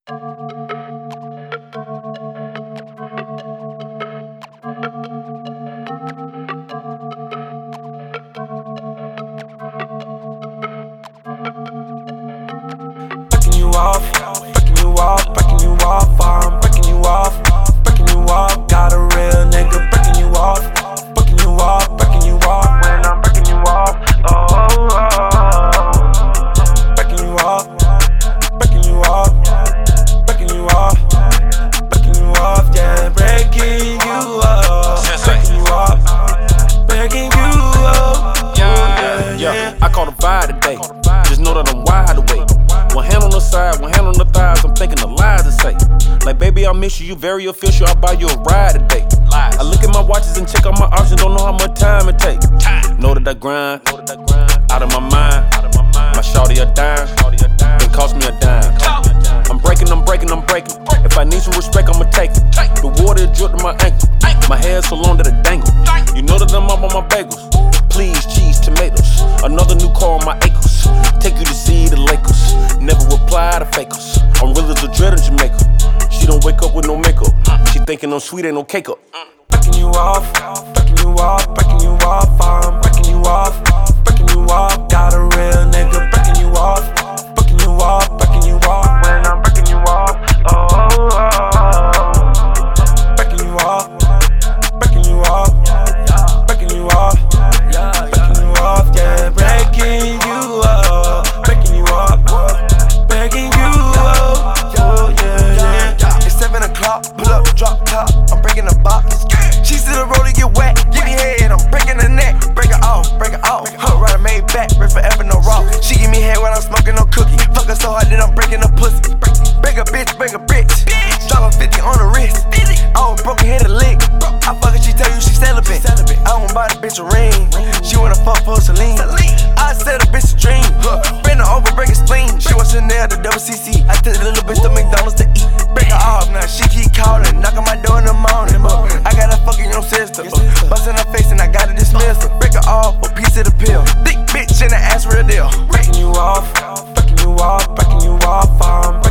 Backing you off, backing you off, backing you off. I'm backing you off, backing you off. Got a real nigga backing you off, backing you off, backing you off. When I'm backing you off, backing you off, backing you off, backing you off, backing you off. Yeah, breaking you off, backing you off, backing you off. Yeah. I caught a vibe today. Just know that I'm wide awake. One hand on the side, one hand on the thighs. I'm thinking of lies to say. Like, baby, I miss you. You very official. I'll buy you a ride today. I look at my watches and check out my options. Don't know how much time it take. Know that I grind. Out of my mind. My shawty a dime. It cost me a dime. I'm breaking. If I need some respect, I'ma take it. The water drip to my ankle. My hair so long that it dangle. You know that I'm up on my bagels. Please, cheese, tomatoes. Another new car on my acres. Take you to see the Lakers. Never reply to fakers. I'm real as a dread in Jamaica. She don't wake up with no makeup. She thinking I'm sweet, ain't no cake up. Backing you off, backing you off, backing you off. I'm backing you off, backing you off. Got a real nigga backing you off, backing you off, backing you off. When I'm backing you off, backing you off, backing you off, backing you off, backing you off. Yeah, breaking you up, backing you up, backing you up. Oh yeah. It's 7 o'clock, pull up, drop top. I'm breaking the box. She's to the road to get wet. Give me head, I'm breaking the neck. Break it off, break it off. Her rider made back, break forever, no raw. She give me head when I'm smoking no cookie. Fuck her so hard that I'm breaking the pussy. Break a bitch, break a bitch. Drop a 50 on the wrist. I was broken, hit a lick. I fuck her, she tell you she celibate. I don't buy the bitch a ring. She wanna fuck for Celine. I said a bitch a dream. Bend her over, break a spleen. She wants Chanel, the double CC. I took the little bitch to McDonald's to eat. Break her off, now she keep calling. Knocking my door in the morning. I got her fucking your sister. Bustin' her face and I gotta dismiss her. Break her off, a piece of the pill. Thick bitch and the ass real deal. Backing you off, backing you off, backing you off. I'm